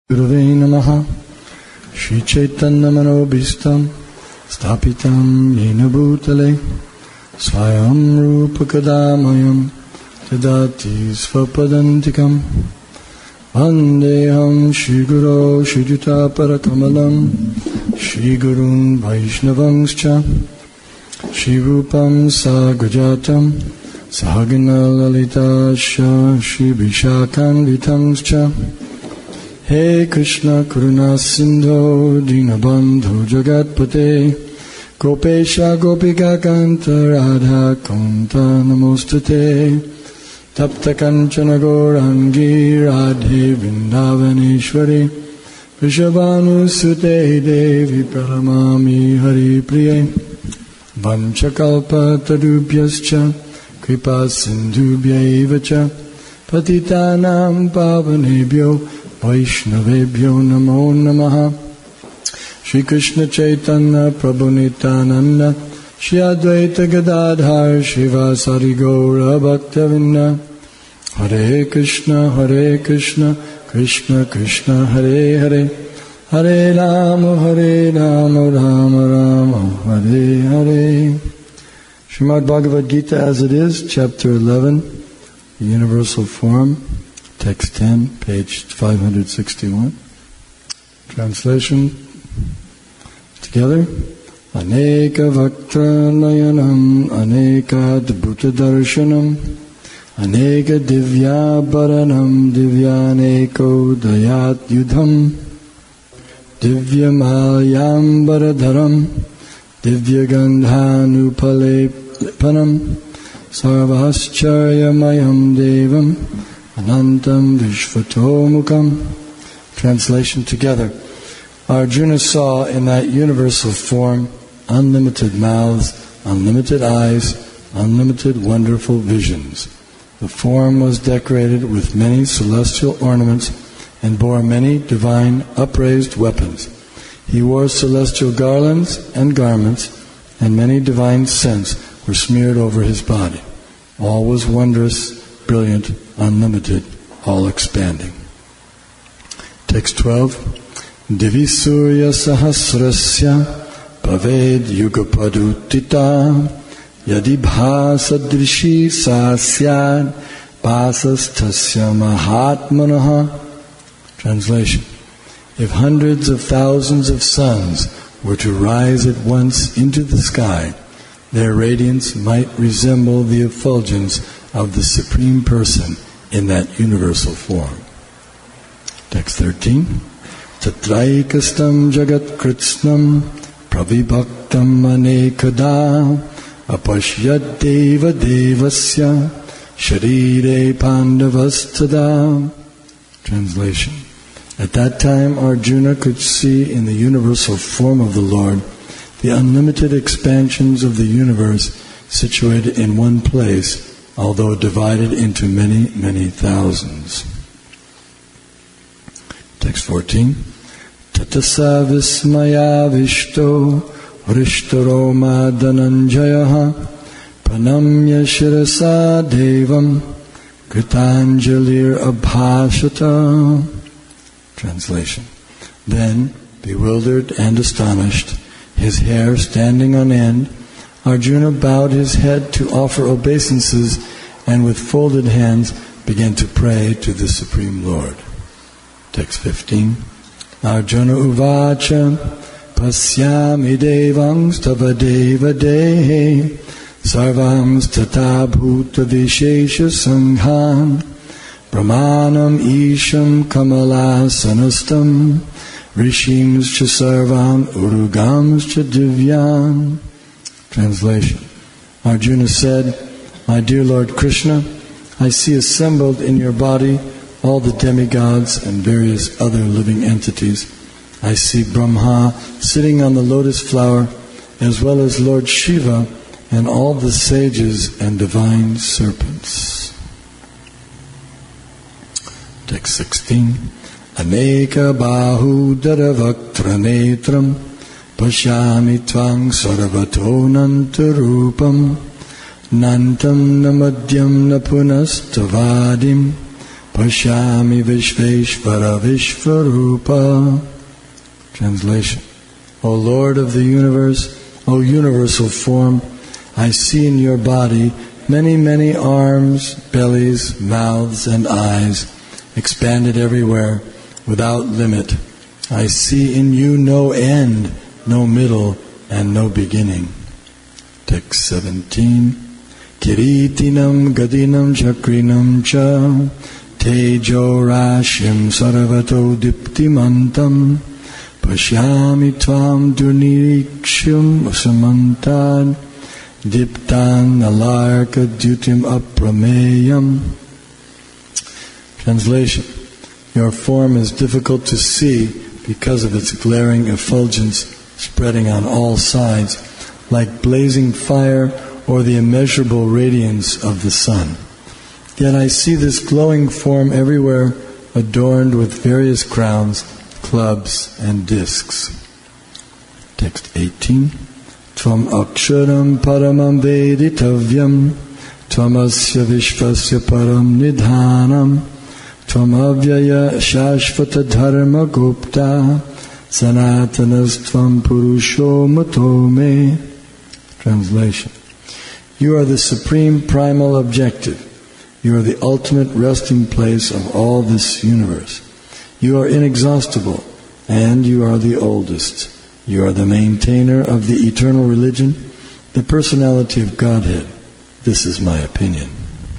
Gurave Namaha. Shri Chaitanya Manobhistam Stapitam Yena Bhutale Swayam Rupa Kadamayam Tadati Svapadantikam Vandeham Shri Guru Shri Juta Parakamalam Shri Gurun Vaishnavangscha Shri Rupam Sagrajatam Sahagana Lalita Shri Vishakan Vitangscha He Krishna Karuna Sindho Dinabandho Jagatpate Gopesha Gopika Kanta Radha Kunta Namostate Tapta Kanchana Gaurangi Radhe Vrindavaneshwari Vrishabhanu Sute Devi Pralamami Hari Priye Vanchakalpa Tadubhyascha Kripa Sindhubhya Evacha Patitanam Pavanebhyo Vaishnavebhyo Namo Namaha. Shri Krishna Chaitanya Prabhu Nityananda Shri Advaita Gadadhar Shivasari Gaura Bhaktavinda Hare Krishna Krishna Krishna Hare Hare Hare Rama Rama Rama Hare Hare. Srimad Bhagavad Gita as it is, chapter 11, the Universal Form. Text 10, page 561. Translation together. Aneka Vaktra Nayanam, Aneka Dbhuta Darshanam, Aneka Divya Bharanam, Divyaneko Dayat Yudham, Divya Malyam Bharadharam, Divya Gandhanupalepanam, Sarvascharya Mayam Devam, Anantam Vishvatomukam. Translation together. Arjuna saw in that universal form unlimited mouths, unlimited eyes, unlimited wonderful visions. The form was decorated with many celestial ornaments and bore many divine upraised weapons. He wore celestial garlands and garments, and many divine scents were smeared over his body. All was wondrous, brilliant, unlimited, all expanding. Text 12. Divi Surya Sahasrasya Paved Yugapadutita Yadibha Sadrishi Sasyad Pasastasya Mahatmanaha. Translation. If hundreds of thousands of suns were to rise at once into the sky, their radiance might resemble the effulgence of the Supreme Person in that universal form. Text 13. Tatraikastam jagat kritsnam pravibhaktam anekada apashyad deva devasya sharire pandavastada. Translation. At that time Arjuna could see in the universal form of the Lord the unlimited expansions of the universe situated in one place, although divided into many, many thousands. Text 14. Tatasa vismaya vishto vrishtaro madananjayaha pranamya shirasa devam kritanjalir abhashata. Translation. Then, bewildered and astonished, his hair standing on end, Arjuna bowed his head to offer obeisances and with folded hands began to pray to the Supreme Lord. Text 15. Arjuna uvacha pasyami devams tava deva dehe sarvams tata bhuta vishesha sanghan brahmanam isham kamalasanastam rishimscha sarvan urugamscha divyan. Translation. Arjuna said, My dear Lord Krishna, I see assembled in your body all the demigods and various other living entities. I see Brahma sitting on the lotus flower, as well as Lord Shiva and all the sages and divine serpents. Text 16. Aneka bahu daravaktra netram Pashyami tvang sarvato nantarupam Nantam namadyam napunastavadim Pashyami Vishveshvara Vishvarupa. Translation. O Lord of the universe, O universal form, I see in your body many, many arms, bellies, mouths, and eyes, expanded everywhere, without limit. I see in you no end, no middle, and no beginning. Text 17. Kiritinam gadinam chakrinam cha tejo rashim sarvato diptimantam pashyami tvam duniriksham samantad diptan alarka dutim aprameyam. Translation. Your form is difficult to see because of its glaring effulgence spreading on all sides, like blazing fire or the immeasurable radiance of the sun. Yet I see this glowing form everywhere, adorned with various crowns, clubs, and discs. Text 18. Tvam aksharam paramam veditavyam, tvamasya vishvasya param nidhanam, tvam avyaya shashvata dharma gupta, sanatanastvam purusho matome. Translation. You are the supreme primal objective. You are the ultimate resting place of all this universe. You are inexhaustible, and you are the oldest. You are the maintainer of the eternal religion, the personality of Godhead. This is my opinion.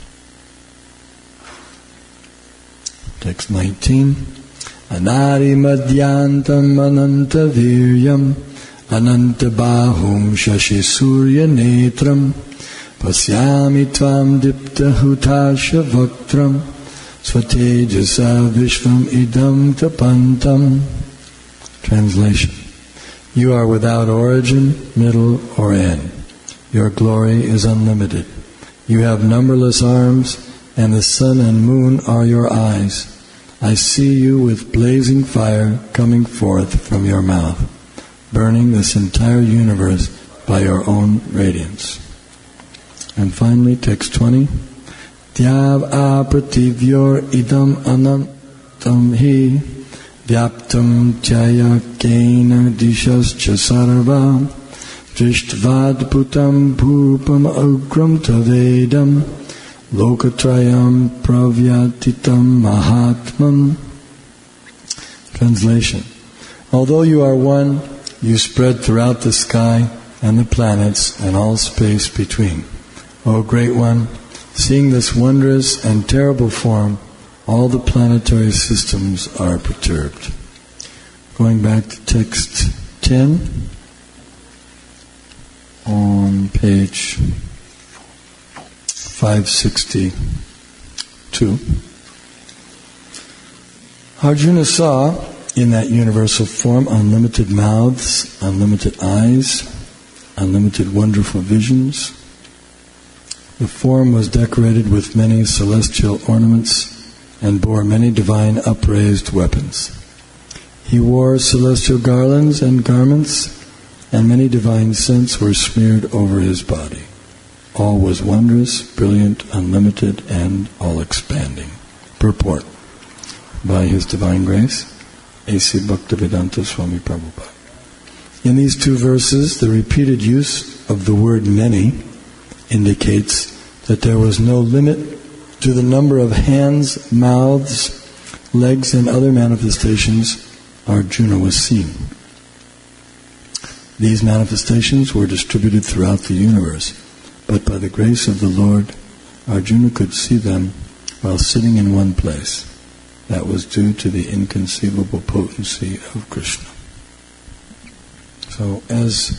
Text 19. Anari madhyantam ananta viryam ananta bahum shashi surya netram pasyami tvam dipta hutasha vaktram swatejasa vishvam idam tapantam. Translation. You are without origin, middle, or end. Your glory is unlimited. You have numberless arms, and the sun and moon are your eyes. I see you with blazing fire coming forth from your mouth, burning this entire universe by your own radiance. And finally, text 20. Dhyav aprativyor idam anantam hi vyaptam jaya kena dishascha sarva drishtvad putam bhupam agram tavedam lokatrayam pravyatitam mahatman. Translation. Although you are one, you spread throughout the sky and the planets and all space between. O Great One, seeing this wondrous and terrible form, all the planetary systems are perturbed. Going back to text 10, on page 562. Arjuna saw in that universal form unlimited mouths, unlimited eyes, unlimited wonderful visions. The form was decorated with many celestial ornaments and bore many divine upraised weapons. He wore celestial garlands and garments, and many divine scents were smeared over his body. All was wondrous, brilliant, unlimited, and all-expanding. Purport by His Divine Grace, A.C. Bhaktivedanta Swami Prabhupada. In these two verses, the repeated use of the word many indicates that there was no limit to the number of hands, mouths, legs, and other manifestations Arjuna was seeing. These manifestations were distributed throughout the universe, but by the grace of the Lord, Arjuna could see them while sitting in one place. That was due to the inconceivable potency of Krishna. So, as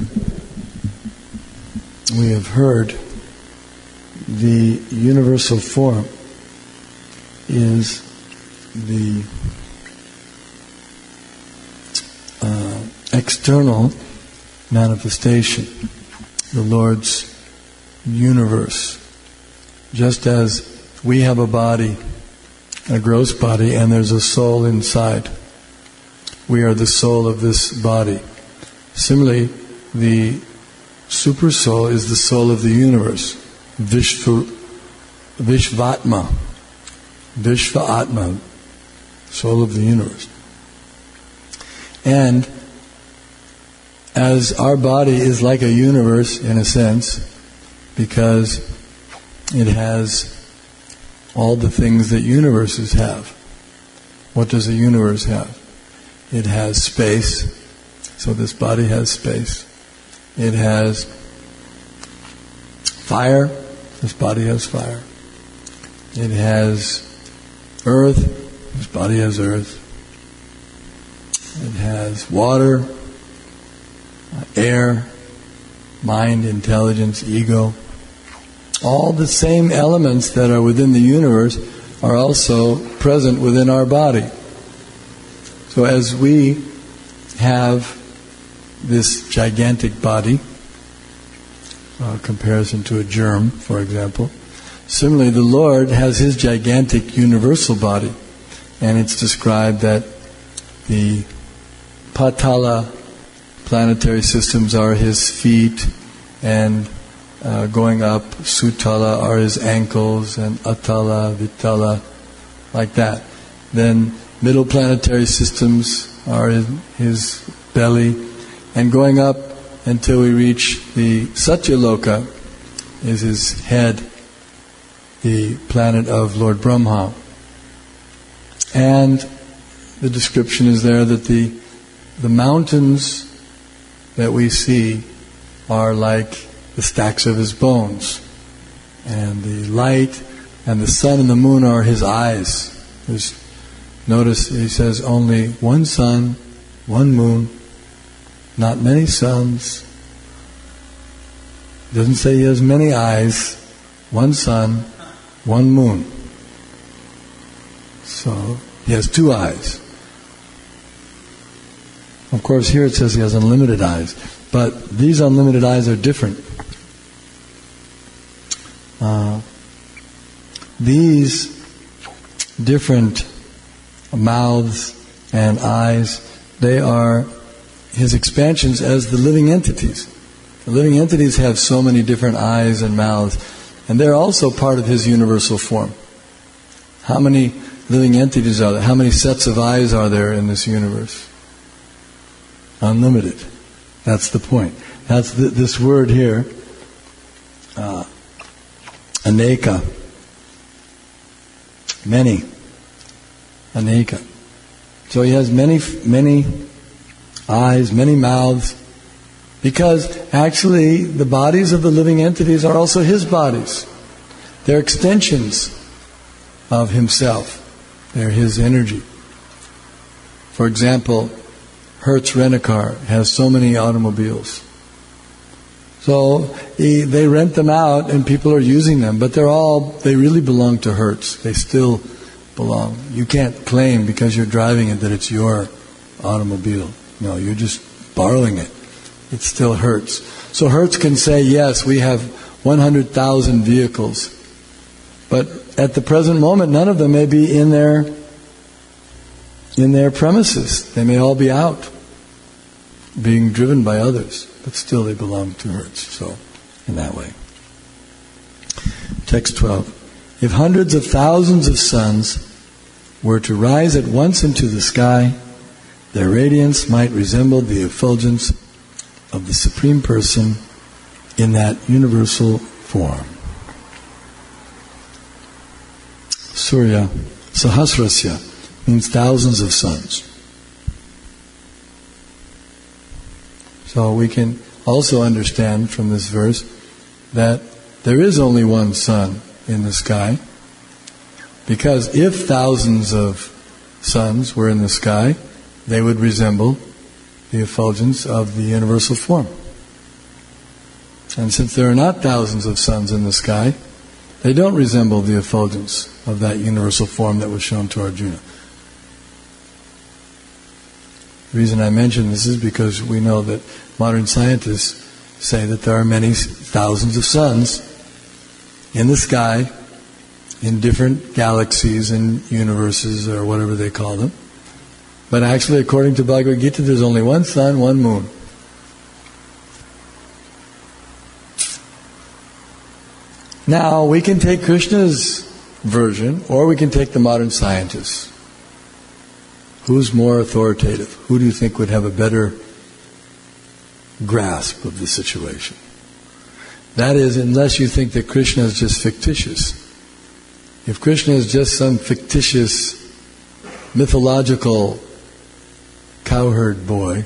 we have heard, the universal form is the external manifestation, the Lord's universe. Just as we have a body, a gross body, and there's a soul inside. We are the soul of this body. Similarly, the super soul is the soul of the universe, Vishvatma. Vishva Atma, soul of the universe. And as our body is like a universe in a sense, because it has all the things that universes have. What does a universe have? It has space, so this body has space. It has fire, this body has fire. It has earth, this body has earth. It has water, air, mind, intelligence, ego. All the same elements that are within the universe are also present within our body. So as we have this gigantic body, comparison to a germ, for example, similarly the Lord has His gigantic universal body. And it's described that the Patala planetary systems are His feet, and going up, Sutala are His ankles, and Atala, Vitala, like that. Then middle planetary systems are His belly, and going up until we reach the Satyaloka is His head, the planet of Lord Brahma. And the description is there that the mountains that we see are like the stacks of His bones. And the light and the sun and the moon are His eyes. Notice He says only one sun, one moon, not many suns. He doesn't say He has many eyes, one sun, one moon. So He has two eyes. Of course, here it says He has unlimited eyes, but these unlimited eyes are different. These different mouths and eyes, they are His expansions as the living entities. The living entities have so many different eyes and mouths, and they're also part of His universal form. How many living entities are there? How many sets of eyes are there in this universe? Unlimited. That's the point. That's this word here, aneka. Many. Aneka. So He has many eyes, many mouths, because actually the bodies of the living entities are also His bodies. They're extensions of Himself. They're His energy. For example, Hertz Rent-A-Car has so many automobiles. So they rent them out and people are using them, but they really belong to Hertz. They still belong. You can't claim because you're driving it that it's your automobile. No, you're just borrowing it. It still Hertz. So Hertz can say, yes, we have 100,000 vehicles, but at the present moment, none of them may be in their premises. They may all be out, being driven by others, but still they belong to Hertz. So, in that way. Text 12. If hundreds of thousands of suns were to rise at once into the sky, their radiance might resemble the effulgence of the Supreme Person in that universal form. Surya Sahasrasya means thousands of suns. So we can also understand from this verse that there is only one sun in the sky, because if thousands of suns were in the sky, they would resemble the effulgence of the universal form. And since there are not thousands of suns in the sky, they don't resemble the effulgence of that universal form that was shown to Arjuna. The reason I mention this is because we know that modern scientists say that there are many thousands of suns in the sky, in different galaxies and universes or whatever they call them. But actually, according to Bhagavad Gita, there's only one sun, one moon. Now, we can take Krishna's version, or we can take the modern scientists. Who's more authoritative? Who do you think would have a better grasp of the situation? That is, unless you think that Krishna is just fictitious. If Krishna is just some fictitious, mythological cowherd boy,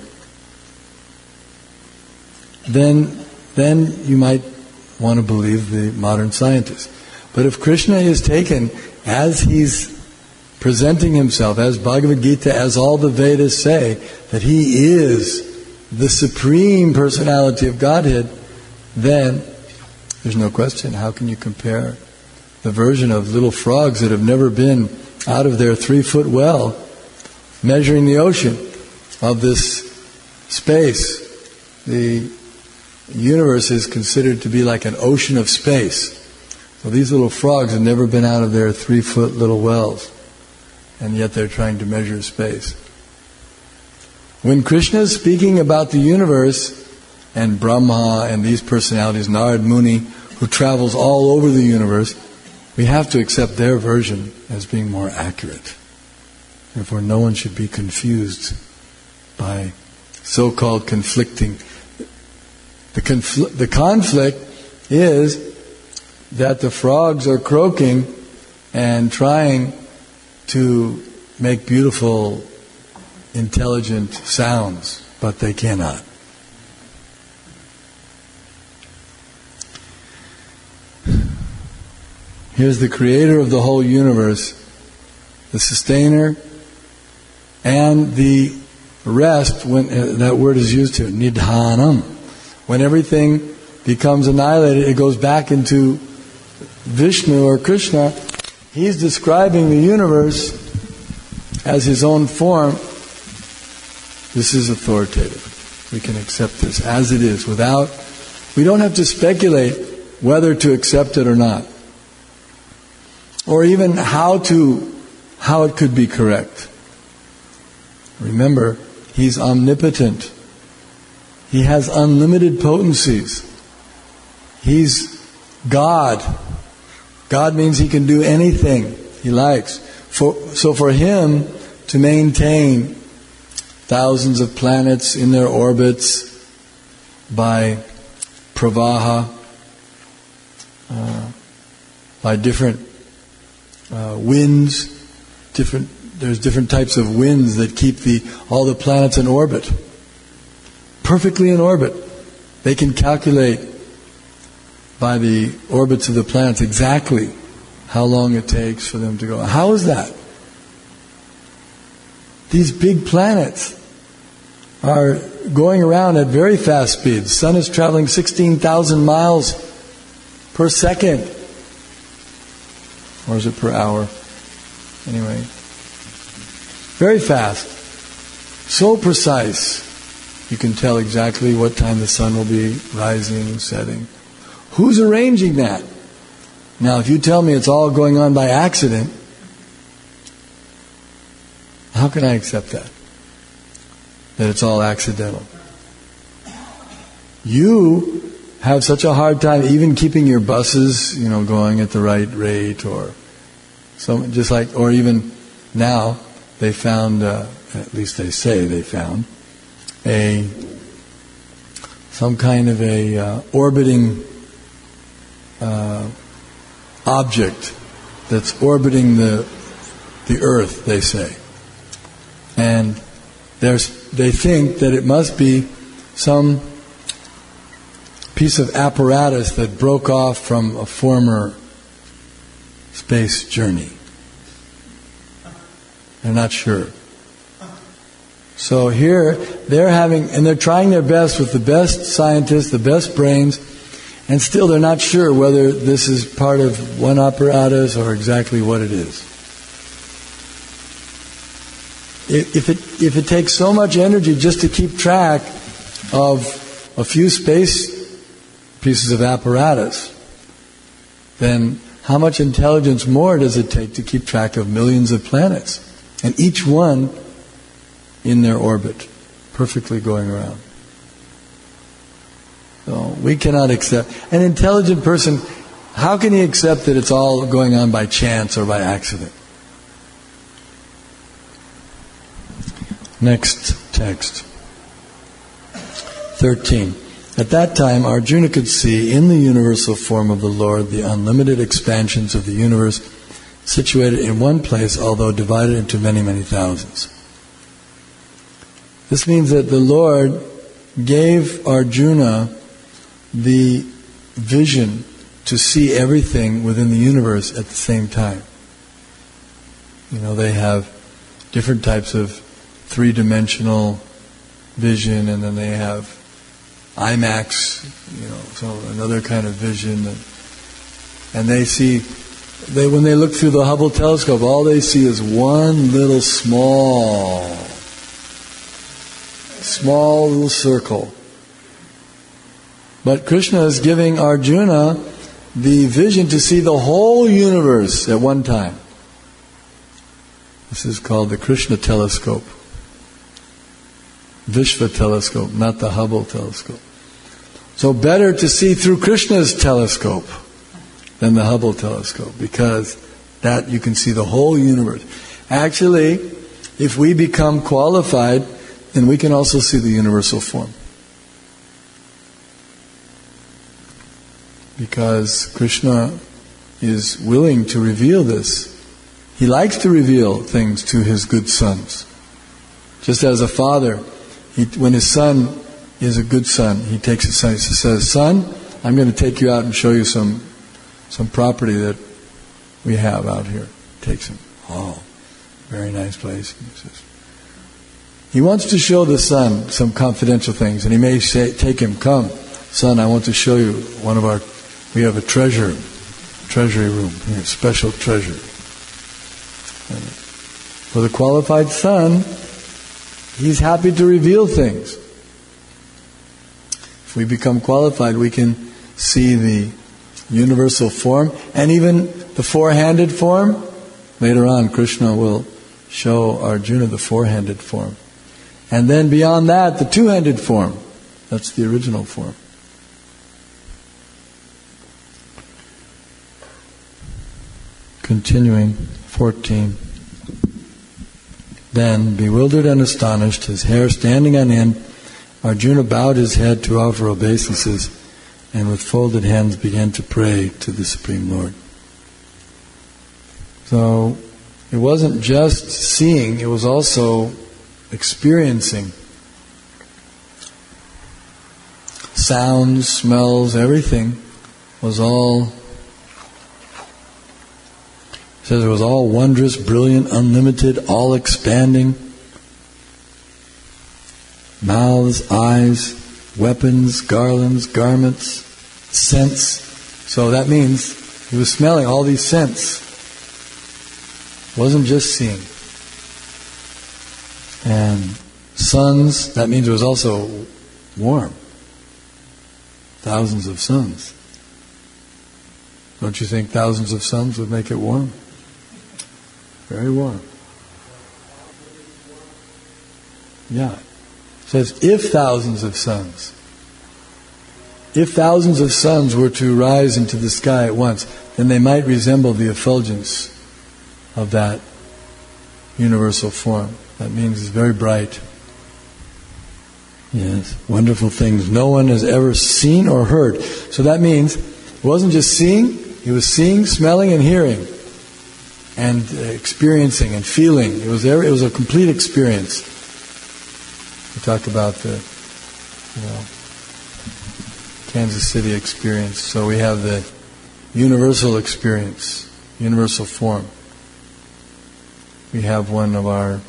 then you might want to believe the modern scientists. But if Krishna is taken as he's presenting himself, as Bhagavad Gita, as all the Vedas say, that he is the supreme personality of Godhead, then there's no question. How can you compare the version of little frogs that have never been out of their 3-foot well, measuring the ocean of this space? The universe is considered to be like an ocean of space. So these little frogs have never been out of their 3-foot little wells, and yet they're trying to measure space. When Krishna is speaking about the universe, and Brahma and these personalities, Narad Muni, who travels all over the universe, we have to accept their version as being more accurate. Therefore, no one should be confused by so-called conflicting. The conflict is that the frogs are croaking and trying to make beautiful, intelligent sounds, but they cannot. Here's the creator of the whole universe, the sustainer, and the rest, when that word is used here, nidhanam. When everything becomes annihilated, it goes back into Vishnu or Krishna. He's describing the universe as his own form. This is authoritative. We can accept this as it is we don't have to speculate whether to accept it or not. Or even how it could be correct. Remember, he's omnipotent. He has unlimited potencies. He's God. God means he can do anything he likes. So for him to maintain thousands of planets in their orbits by pravaha, by different winds, there's different types of winds that keep all the planets in orbit. Perfectly in orbit. They can calculate by the orbits of the planets exactly how long it takes for them to go. How is that? These big planets are going around at very fast speeds. The sun is traveling 16,000 miles per second. Or is it per hour? Anyway. Very fast. So precise. You can tell exactly what time the sun will be rising, setting. Who's arranging that? Now, if you tell me it's all going on by accident, how can I accept that? That it's all accidental. You have such a hard time even keeping your buses, going at the right rate, or even now they found, at least they say they found, some kind of a orbiting object that's orbiting the Earth, they say. And they think that it must be some piece of apparatus that broke off from a former space journey. They're not sure. So here, they're trying their best with the best scientists, the best brains, and still they're not sure whether this is part of one apparatus or exactly what it is. If it takes so much energy just to keep track of a few space pieces of apparatus, then how much intelligence more does it take to keep track of millions of planets? And each one in their orbit, perfectly going around. So we cannot accept. An intelligent person, how can he accept that it's all going on by chance or by accident? Next text. 13. At that time, Arjuna could see in the universal form of the Lord the unlimited expansions of the universe situated in one place, although divided into many, many thousands. This means that the Lord gave Arjuna the vision to see everything within the universe at the same time. They have different types of three-dimensional vision, and then they have IMAX, so another kind of vision. And when they look through the Hubble telescope, all they see is one little small little circle. But Krishna is giving Arjuna the vision to see the whole universe at one time. This is called the Krishna telescope. Vishva telescope, not the Hubble telescope. So better to see through Krishna's telescope than the Hubble telescope, because that you can see the whole universe. Actually, if we become qualified, then we can also see the universal form. Because Krishna is willing to reveal this. He likes to reveal things to his good sons. Just as a father, when his son is a good son, he takes his son, he says, "Son, I'm going to take you out and show you some property that we have out here." Takes him. Oh, very nice place. He wants to show the son some confidential things, and he may take him, "Come, son, I want to show you we have a treasury room, here, special treasure." And for the qualified son, he's happy to reveal things. If we become qualified, we can see the universal form, and even the four-handed form. Later on, Krishna will show Arjuna the four-handed form. And then beyond that, the two-handed form. That's the original form. Continuing, 14. Then, bewildered and astonished, his hair standing on end, Arjuna bowed his head to offer obeisances, and with folded hands began to pray to the Supreme Lord. So, it wasn't just seeing, it was also experiencing. Sounds, smells, everything was all, it says it was all wondrous, brilliant, unlimited, all expanding. Mouths, eyes, weapons, garlands, garments, scents. So that means he was smelling all these scents. It wasn't just seeing. And suns, that means it was also warm. Thousands of suns. Don't you think thousands of suns would make it warm? Very warm. Yeah. It says, if thousands of suns were to rise into the sky at once, then they might resemble the effulgence of that universal form. That means it's very bright. Yes, wonderful things no one has ever seen or heard. So that means it wasn't just seeing, he was seeing, smelling, and hearing, and experiencing and feeling. It was a complete experience. We talk about the Kansas City experience. So we have the universal experience, universal form. We have one of our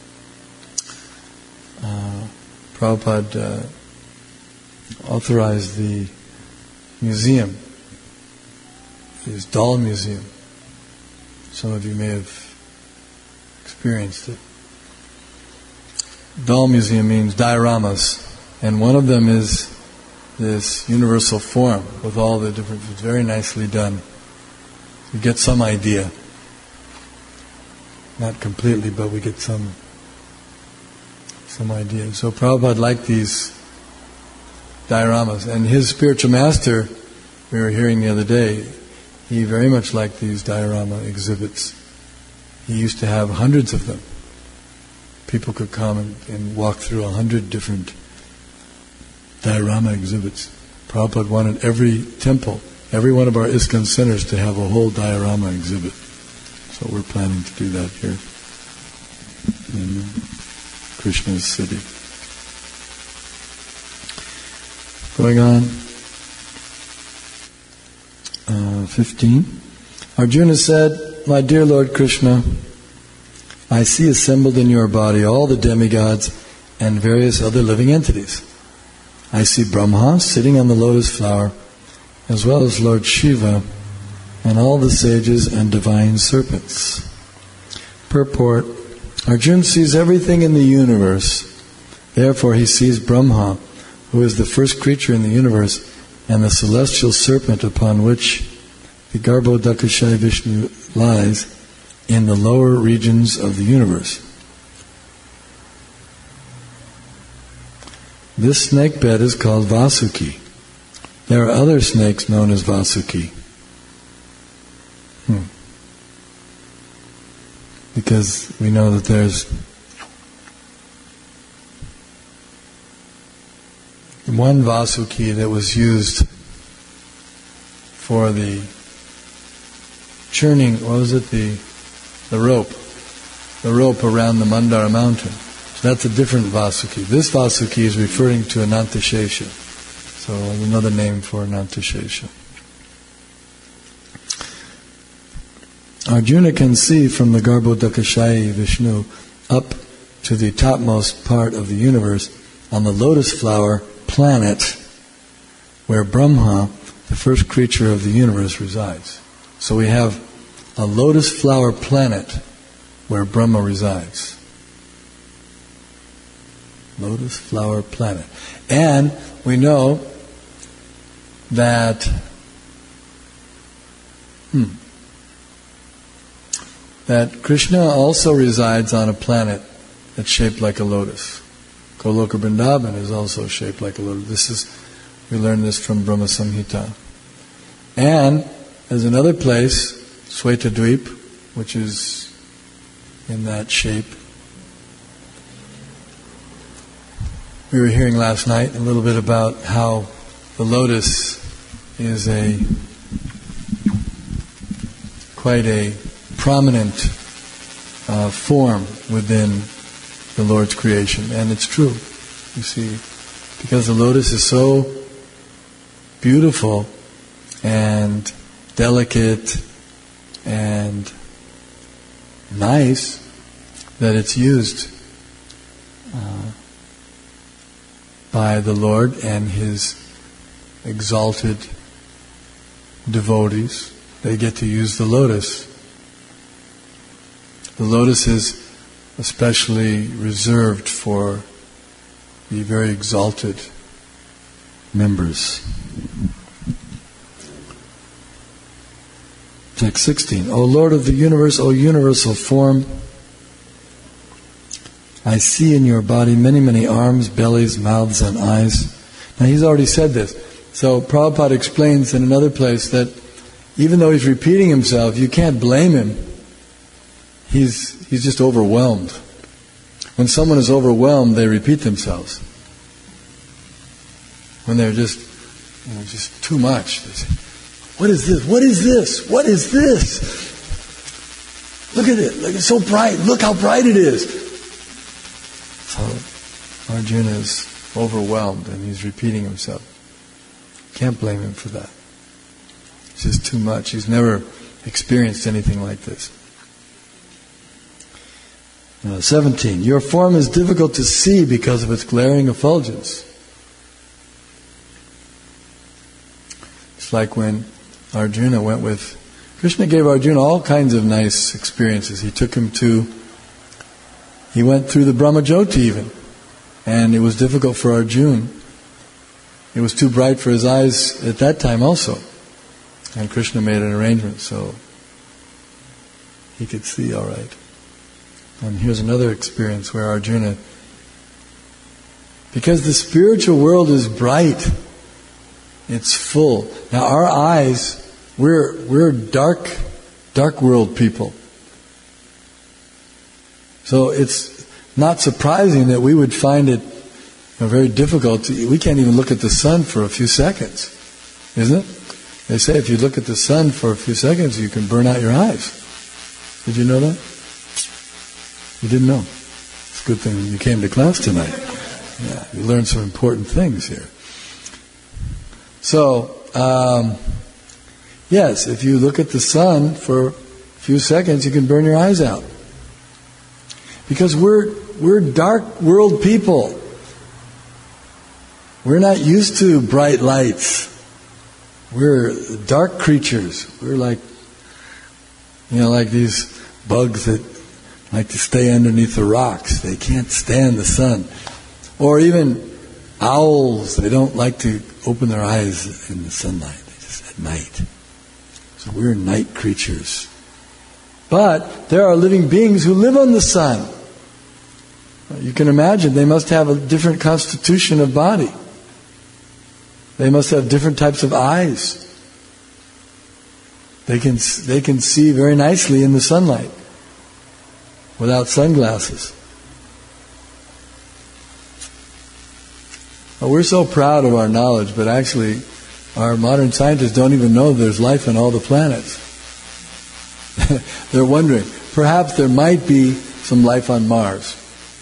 Prabhupada authorized the museum, his doll museum. Some of you may have experienced it. Doll museum means dioramas, and one of them is this universal form with all the different, it's very nicely done. You get some idea. Not completely, but we get some idea. So Prabhupada liked these dioramas, and his spiritual master, we were hearing the other day, he very much liked these diorama exhibits. He used to have hundreds of them. People could come and walk through 100 different diorama exhibits. Prabhupada wanted every temple, every one of our ISKCON centers to have a whole diorama exhibit. So we're planning to do that here in Krishna's city. Going on, 15. Arjuna said, "My dear Lord Krishna, I see assembled in your body all the demigods and various other living entities. I see Brahma sitting on the lotus flower, as well as Lord Shiva and all the sages and divine serpents." Purport: Arjuna sees everything in the universe. Therefore he sees Brahma, who is the first creature in the universe, and the celestial serpent upon which the Garbhodakashayi Vishnu lies in the lower regions of the universe. This snake bed is called Vasuki. There are other snakes known as Vasuki. Because we know that there's one Vasuki that was used for the churning, the rope around the Mandara mountain. So that's a different Vasuki. This Vasuki is referring to Anantashesha. So another name for Anantashesha. Arjuna can see from the Garbhodakashayi Vishnu up to the topmost part of the universe on the lotus flower planet where Brahma, the first creature of the universe, resides. So we have a lotus flower planet where Brahma resides. Lotus flower planet. And we know that that Krishna also resides on a planet that's shaped like a lotus. Goloka Vrindavan is also shaped like a lotus. We learn this from Brahma Samhita. And there's another place, Svetadvip, which is in that shape. We were hearing last night a little bit about how the lotus is quite a prominent form within the Lord's creation. And it's true. You see, because the lotus is so beautiful and delicate and nice that it's used by the Lord and His exalted devotees. They get to use the lotus. The lotus is especially reserved for the very exalted members. Text 16. O Lord of the universe, O universal form, I see in your body many, many arms, bellies, mouths, and eyes. Now he's already said this. So Prabhupada explains in another place that even though he's repeating himself, you can't blame him. He's just overwhelmed. When someone is overwhelmed, they repeat themselves. When they're just too much. They say, what is this? What is this? What is this? Look at it. Look, it's so bright. Look how bright it is. So Arjuna is overwhelmed and he's repeating himself. Can't blame him for that. It's just too much. He's never experienced anything like this. 17. Your form is difficult to see because of its glaring effulgence. It's like when Arjuna went with... Krishna gave Arjuna all kinds of nice experiences. He went through the Brahmajyoti even. And it was difficult for Arjuna. It was too bright for his eyes at that time also. And Krishna made an arrangement so he could see all right. And here's another experience where Arjuna, because the spiritual world is bright, it's full. Now our eyes We're dark world people. So it's not surprising that we would find it very difficult. We can't even look at the sun for a few seconds, isn't it? They say if you look at the sun for a few seconds, you can burn out your eyes. Did you know that? You didn't know. It's a good thing you came to class tonight. Yeah, you learned some important things here. So, yes, if you look at the sun for a few seconds, you can burn your eyes out. Because we're dark world people. We're not used to bright lights. We're dark creatures. We're like these bugs that like to stay underneath the rocks. They can't stand the sun. Or even owls, they don't like to open their eyes in the sunlight. They just at night. So we're night creatures. But there are living beings who live on the sun. You can imagine they must have a different constitution of body. They must have different types of eyes. They can see very nicely in the sunlight without sunglasses. Well, we're so proud of our knowledge, but actually our modern scientists don't even know there's life on all the planets. They're wondering, perhaps there might be some life on Mars.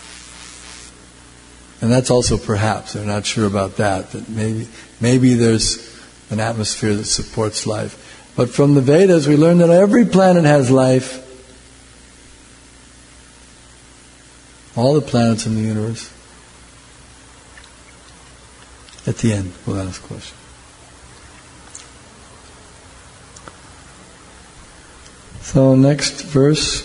And that's also perhaps, they're not sure about that maybe there's an atmosphere that supports life. But from the Vedas we learn that every planet has life. All the planets in the universe. At the end, we'll ask a question. So next verse,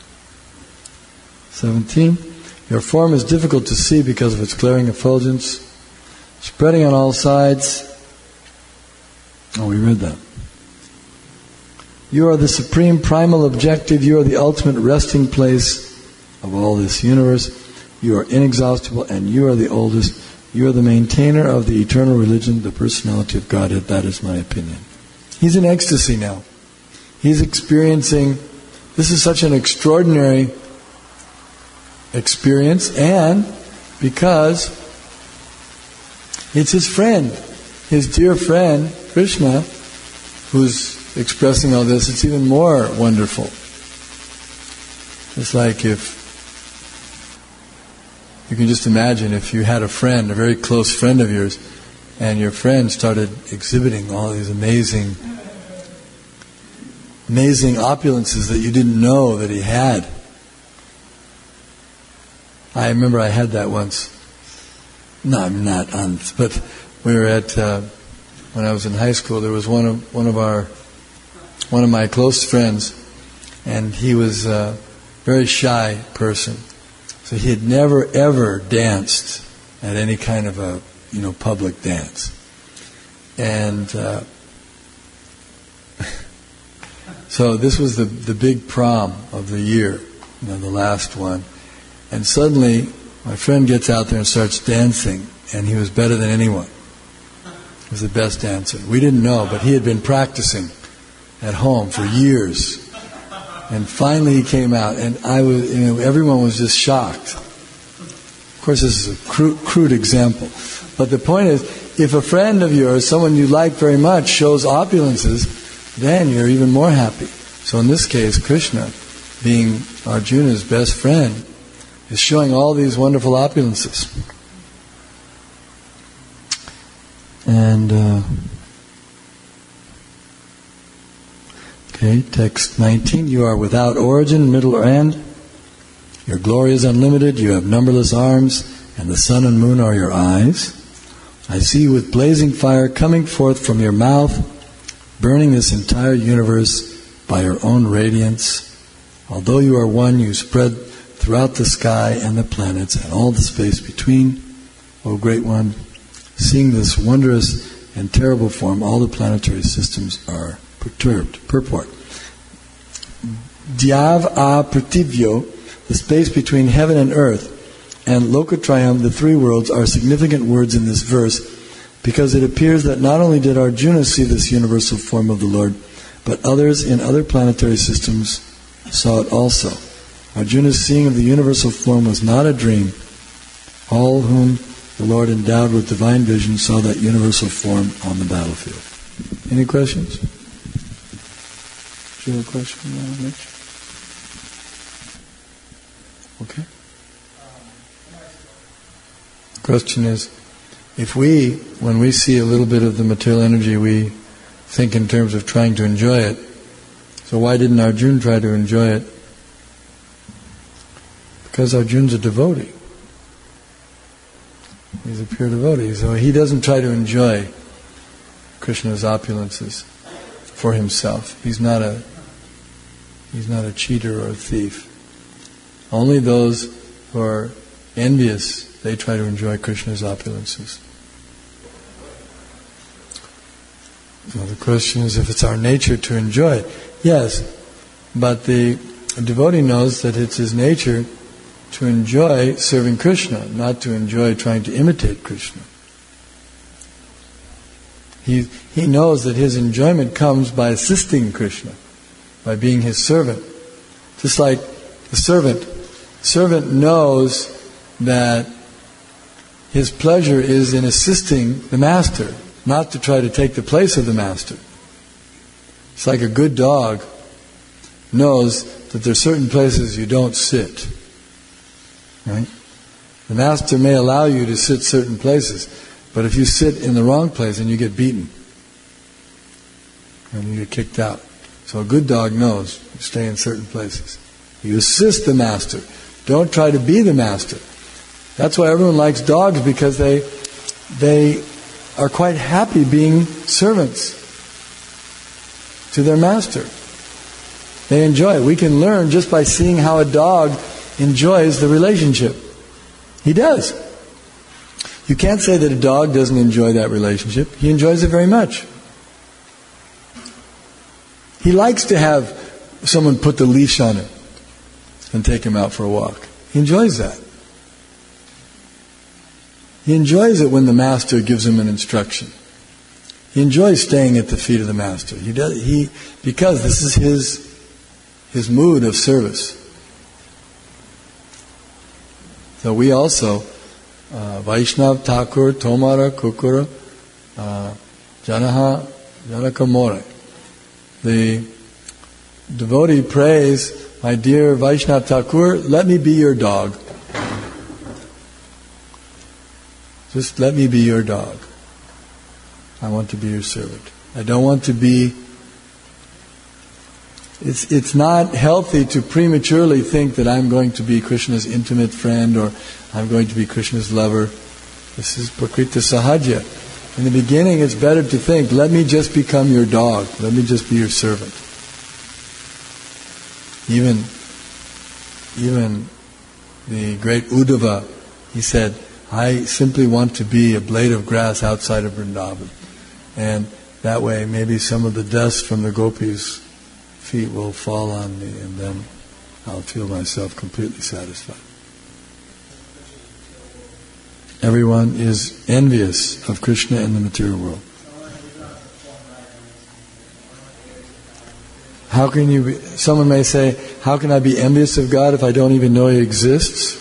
17. Your form is difficult to see because of its glaring effulgence, spreading on all sides. Oh, we read that. You are the supreme primal objective. You are the ultimate resting place of all this universe. You are inexhaustible and you are the oldest. You are the maintainer of the eternal religion, the personality of Godhead. That is my opinion. He's in ecstasy now. He's experiencing, this is such an extraordinary experience, and because it's his friend, his dear friend, Krishna, who's expressing all this, it's even more wonderful. It's like if you can just imagine if you had a friend, a very close friend of yours, and your friend started exhibiting all these amazing opulences that you didn't know that he had. I remember I had that once. No, I'm not honest, but we were at when I was in high school. There was one of my close friends, and he was a very shy person. So he had never ever danced at any kind of a public dance, and so this was the big prom of the year, the last one. And suddenly, my friend gets out there and starts dancing, and he was better than anyone. He was the best dancer. We didn't know, but he had been practicing at home for years. And finally he came out, and everyone was just shocked. Of course, this is a crude example. But the point is, if a friend of yours, someone you like very much, shows opulences, then you're even more happy. So in this case, Krishna, being Arjuna's best friend, is showing all these wonderful opulences. And text 19. You are without origin, middle, or end. Your glory is unlimited. You have numberless arms, and the sun and moon are your eyes. I see you with blazing fire coming forth from your mouth, burning this entire universe by your own radiance. Although you are one, you spread throughout the sky and the planets and all the space between. O Great One, seeing this wondrous and terrible form, all the planetary systems are perturbed. Purport. Dhyav a Prativyo, the space between heaven and earth, and Lokatrayam, the three worlds, are significant words in this verse because it appears that not only did Arjuna see this universal form of the Lord, but others in other planetary systems saw it also. Arjuna's seeing of the universal form was not a dream. All whom the Lord endowed with divine vision saw that universal form on the battlefield. Any questions? Do you have a question, Mitch? Okay. The question is, if when we see a little bit of the material energy, we think in terms of trying to enjoy it. So why didn't Arjuna try to enjoy it? Because Arjuna's a devotee. He's a pure devotee, so he doesn't try to enjoy Krishna's opulences for himself. He's not a cheater or a thief. Only those who are envious, they try to enjoy Krishna's opulences. So the question is, if it's our nature to enjoy it, yes, but the devotee knows that it's his nature to enjoy serving Krishna, not to enjoy trying to imitate Krishna. He knows that his enjoyment comes by assisting Krishna, by being his servant. Just like the servant knows that his pleasure is in assisting the master, not to try to take the place of the master. It's like a good dog knows that there are certain places you don't sit. Right? The master may allow you to sit certain places, but if you sit in the wrong place, then you get beaten. And you get kicked out. So a good dog knows you stay in certain places. You assist the master. Don't try to be the master. That's why everyone likes dogs, because they are quite happy being servants to their master. They enjoy it. We can learn just by seeing how a dog enjoys the relationship. He does. You can't say that a dog doesn't enjoy that relationship. He enjoys it very much. He likes to have someone put the leash on him and take him out for a walk. He enjoys that. He enjoys it when the master gives him an instruction. He enjoys staying at the feet of the master. Because this is his mood of service. So we also, Vaishnav Thakur Tomara Kukura Janaha Janakamore. The devotee prays, my dear Vaishnav Thakur, let me be your dog. Just let me be your dog. I want to be your servant. I don't want to be... It's not healthy to prematurely think that I'm going to be Krishna's intimate friend or I'm going to be Krishna's lover. This is Prakriti Sahaja. In the beginning, it's better to think, let me just become your dog. Let me just be your servant. Even the great Uddhava, he said, I simply want to be a blade of grass outside of Vrindavan. And that way, maybe some of the dust from the gopis' feet will fall on me, and then I'll feel myself completely satisfied. Everyone is envious of Krishna in the material world. How can you be, someone may say, how can I be envious of God if I don't even know He exists?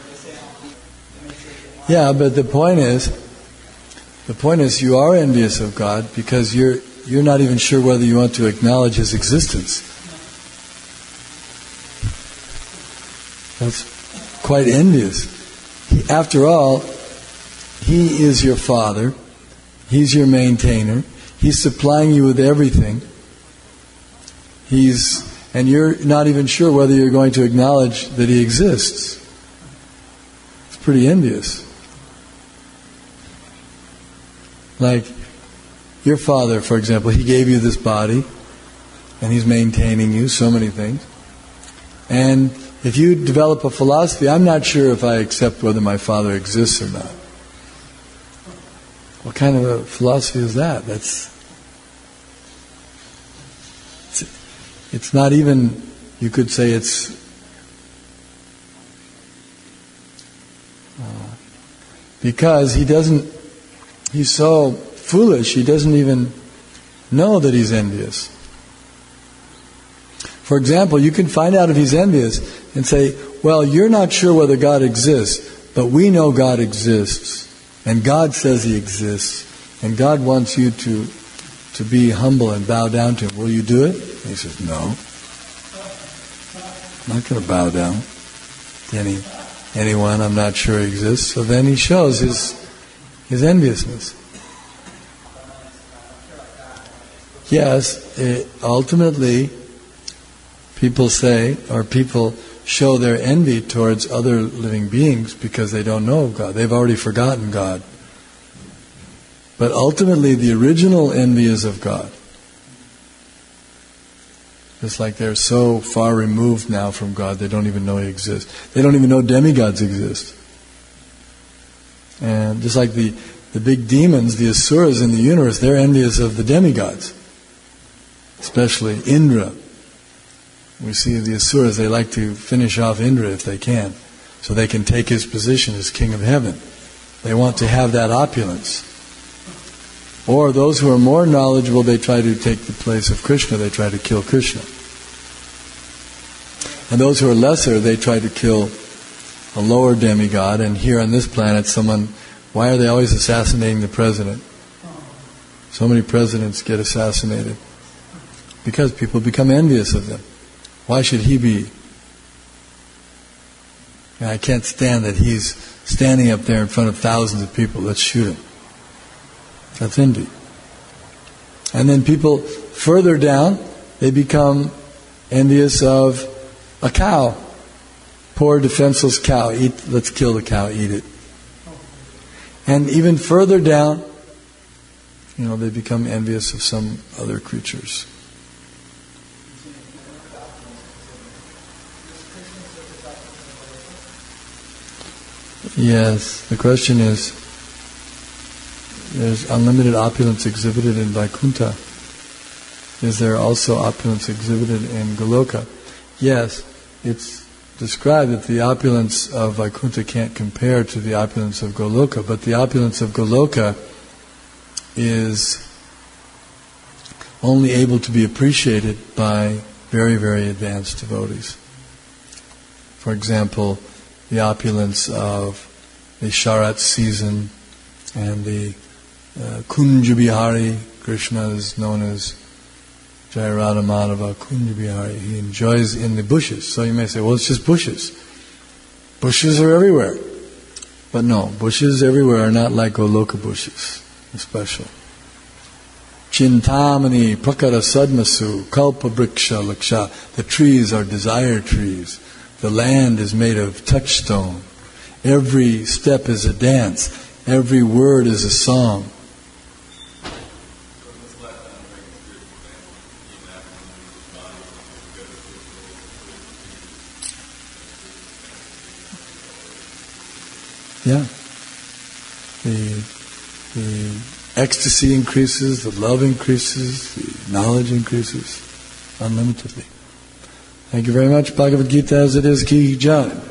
Yeah, but the point is you are envious of God because you're not even sure whether you want to acknowledge His existence. That's quite envious. After all, He is your Father. He's your maintainer. He's supplying you with everything. And you're not even sure whether you're going to acknowledge that He exists. It's pretty envious. Like your father, for example, he gave you this body and he's maintaining you, so many things. And if you develop a philosophy, I'm not sure if I accept whether my father exists or not. What kind of a philosophy is that? It's not even, you could say it's because he's so foolish, he doesn't even know that he's envious. For example, you can find out if he's envious and say, well, you're not sure whether God exists, but we know God exists. And God says He exists. And God wants you to be humble and bow down to Him. Will you do it? And he says, no. I'm not going to bow down to anyone I'm not sure exists. So then he shows his enviousness. Yes, ultimately, people say, or people show their envy towards other living beings because they don't know God. They've already forgotten God. But ultimately, the original envy is of God. Just like they're so far removed now from God, they don't even know He exists. They don't even know demigods exist. And just like the big demons, the asuras in the universe, they're envious of the demigods. Especially Indra. We see the asuras, they like to finish off Indra if they can, so they can take his position as king of heaven. They want to have that opulence. Or those who are more knowledgeable, they try to take the place of Krishna, they try to kill Krishna. And those who are lesser, they try to kill a lower demigod. And here on this planet, why are they always assassinating the president? So many presidents get assassinated. Because people become envious of them. Why should he be? I can't stand that he's standing up there in front of thousands of people. Let's shoot him. That's envy. And then people further down, they become envious of a cow. Poor defenseless cow. Let's kill the cow, eat it. And even further down, they become envious of some other creatures. Yes, the question is, there's unlimited opulence exhibited in Vaikuntha. Is there also opulence exhibited in Goloka? Yes, it's described that the opulence of Vaikuntha can't compare to the opulence of Goloka, but the opulence of Goloka is only able to be appreciated by very, very advanced devotees. For example, the opulence of the Sharat season and the Kunja Bihari. Krishna is known as Jayarada Madhava Kunja Bihari. He enjoys in the bushes. So you may say, well, it's just bushes. Bushes are everywhere. But no, bushes everywhere are not like Goloka bushes. They're special. Chintamani Prakara Sadmasu Kalpa Briksha Laksha. The trees are desire trees. The land is made of touchstone. Every step is a dance. Every word is a song. Yeah. The ecstasy increases, the love increases, the knowledge increases unlimitedly. Thank you very much. Bhagavad Gita as it is, ki jai.